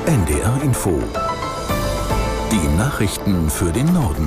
NDR Info. Die Nachrichten für den Norden.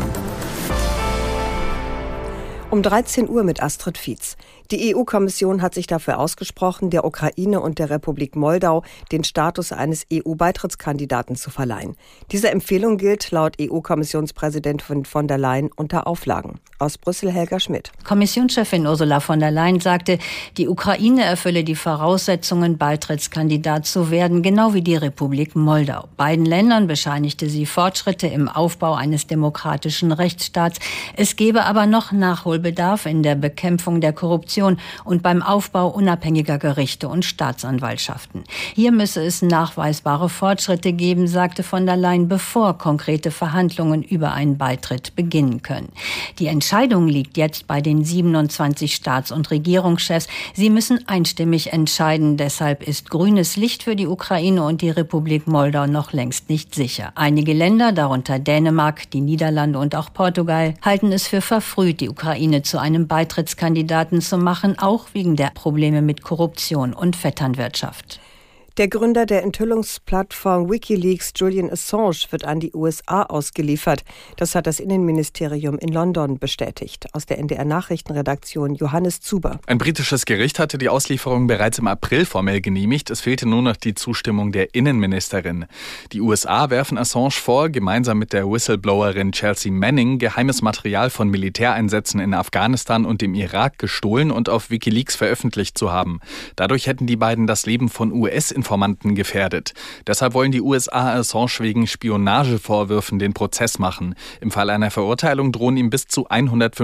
Um 13 Uhr mit Astrid Fietz. Die EU-Kommission hat sich dafür ausgesprochen, der Ukraine und der Republik Moldau den Status eines EU-Beitrittskandidaten zu verleihen. Diese Empfehlung gilt laut EU-Kommissionspräsidentin von der Leyen unter Auflagen. Aus Brüssel Helga Schmidt. Kommissionschefin Ursula von der Leyen sagte, die Ukraine erfülle die Voraussetzungen, Beitrittskandidat zu werden, genau wie die Republik Moldau. Beiden Ländern bescheinigte sie Fortschritte im Aufbau eines demokratischen Rechtsstaats. Es gebe aber noch Nachholbedarf in der Bekämpfung der Korruption und beim Aufbau unabhängiger Gerichte und Staatsanwaltschaften. Hier müsse es nachweisbare Fortschritte geben, sagte von der Leyen, bevor konkrete Verhandlungen über einen Beitritt beginnen können. Die Entscheidung liegt jetzt bei den 27 Staats- und Regierungschefs. Sie müssen einstimmig entscheiden. Deshalb ist grünes Licht für die Ukraine und die Republik Moldau noch längst nicht sicher. Einige Länder, darunter Dänemark, die Niederlande und auch Portugal, halten es für verfrüht, die Ukraine zu einem Beitrittskandidaten zu machen, auch wegen der Probleme mit Korruption und Vetternwirtschaft. Der Gründer der Enthüllungsplattform WikiLeaks, Julian Assange, wird an die USA ausgeliefert. Das hat das Innenministerium in London bestätigt. Aus der NDR-Nachrichtenredaktion Johannes Zuber. Ein britisches Gericht hatte die Auslieferung bereits im April formell genehmigt. Es fehlte nur noch die Zustimmung der Innenministerin. Die USA werfen Assange vor, gemeinsam mit der Whistleblowerin Chelsea Manning geheimes Material von Militäreinsätzen in Afghanistan und dem Irak gestohlen und auf WikiLeaks veröffentlicht zu haben. Dadurch hätten die beiden das Leben von US-Informanten gefährdet. Deshalb wollen die USA Assange wegen Spionagevorwürfen den Prozess machen. Im Fall einer Verurteilung drohen ihm bis zu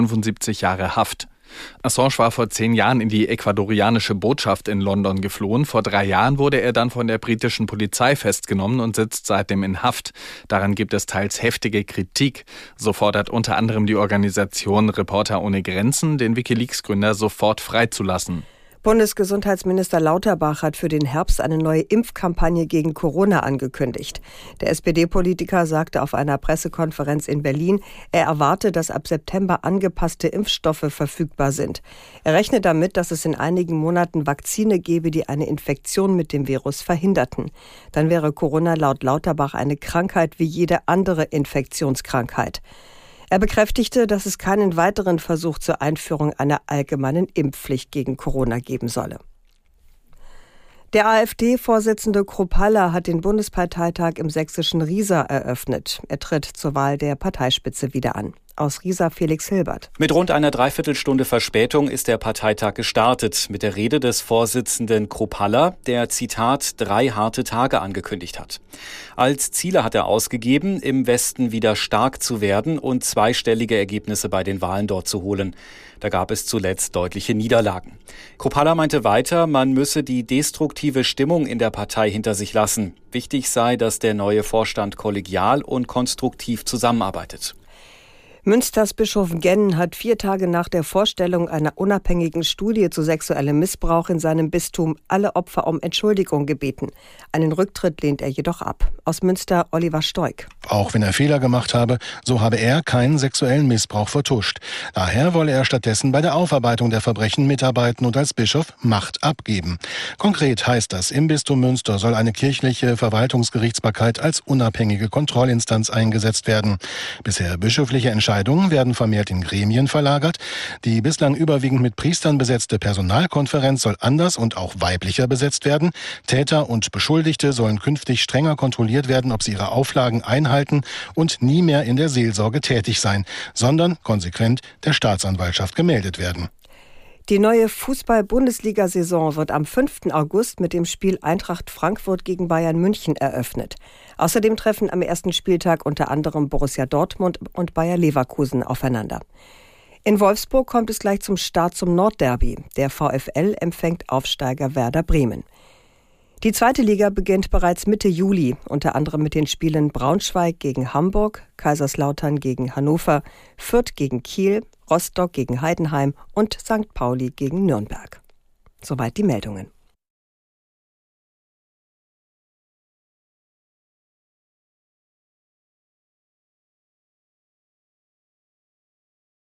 175 Jahre Haft. Assange war vor 10 Jahren in die ecuadorianische Botschaft in London geflohen. Vor 3 Jahren wurde er dann von der britischen Polizei festgenommen und sitzt seitdem in Haft. Daran gibt es teils heftige Kritik. So fordert unter anderem die Organisation Reporter ohne Grenzen, den WikiLeaks-Gründer sofort freizulassen. Bundesgesundheitsminister Lauterbach hat für den Herbst eine neue Impfkampagne gegen Corona angekündigt. Der SPD-Politiker sagte auf einer Pressekonferenz in Berlin, er erwarte, dass ab September angepasste Impfstoffe verfügbar sind. Er rechnet damit, dass es in einigen Monaten Vakzine gebe, die eine Infektion mit dem Virus verhinderten. Dann wäre Corona laut Lauterbach eine Krankheit wie jede andere Infektionskrankheit. Er bekräftigte, dass es keinen weiteren Versuch zur Einführung einer allgemeinen Impfpflicht gegen Corona geben solle. Der AfD-Vorsitzende Kruppalla hat den Bundesparteitag im sächsischen Riesa eröffnet. Er tritt zur Wahl der Parteispitze wieder an. Aus Riesa Felix Hilbert. Mit rund einer Dreiviertelstunde Verspätung ist der Parteitag gestartet mit der Rede des Vorsitzenden Kruppalla, der, Zitat, 3 harte Tage angekündigt hat. Als Ziele hat er ausgegeben, im Westen wieder stark zu werden und zweistellige Ergebnisse bei den Wahlen dort zu holen. Da gab es zuletzt deutliche Niederlagen. Kruppalla meinte weiter, man müsse die destruktive Stimmung in der Partei hinter sich lassen. Wichtig sei, dass der neue Vorstand kollegial und konstruktiv zusammenarbeitet. Münsters Bischof Genn hat 4 Tage nach der Vorstellung einer unabhängigen Studie zu sexuellem Missbrauch in seinem Bistum alle Opfer um Entschuldigung gebeten. Einen Rücktritt lehnt er jedoch ab. Aus Münster Oliver Stoik. Auch wenn er Fehler gemacht habe, so habe er keinen sexuellen Missbrauch vertuscht. Daher wolle er stattdessen bei der Aufarbeitung der Verbrechen mitarbeiten und als Bischof Macht abgeben. Konkret heißt das, im Bistum Münster soll eine kirchliche Verwaltungsgerichtsbarkeit als unabhängige Kontrollinstanz eingesetzt werden. Bisher bischöfliche Entscheidungen werden vermehrt in Gremien verlagert. Die bislang überwiegend mit Priestern besetzte Personalkonferenz soll anders und auch weiblicher besetzt werden. Täter und Beschuldigte sollen künftig strenger kontrolliert werden, ob sie ihre Auflagen einhalten und nie mehr in der Seelsorge tätig sein, sondern konsequent der Staatsanwaltschaft gemeldet werden. Die neue Fußball-Bundesliga-Saison wird am 5. August mit dem Spiel Eintracht Frankfurt gegen Bayern München eröffnet. Außerdem treffen am ersten Spieltag unter anderem Borussia Dortmund und Bayer Leverkusen aufeinander. In Wolfsburg kommt es gleich zum Start zum Nordderby. Der VfL empfängt Aufsteiger Werder Bremen. Die 2. Liga beginnt bereits Mitte Juli, unter anderem mit den Spielen Braunschweig gegen Hamburg, Kaiserslautern gegen Hannover, Fürth gegen Kiel, Rostock gegen Heidenheim und St. Pauli gegen Nürnberg. Soweit die Meldungen.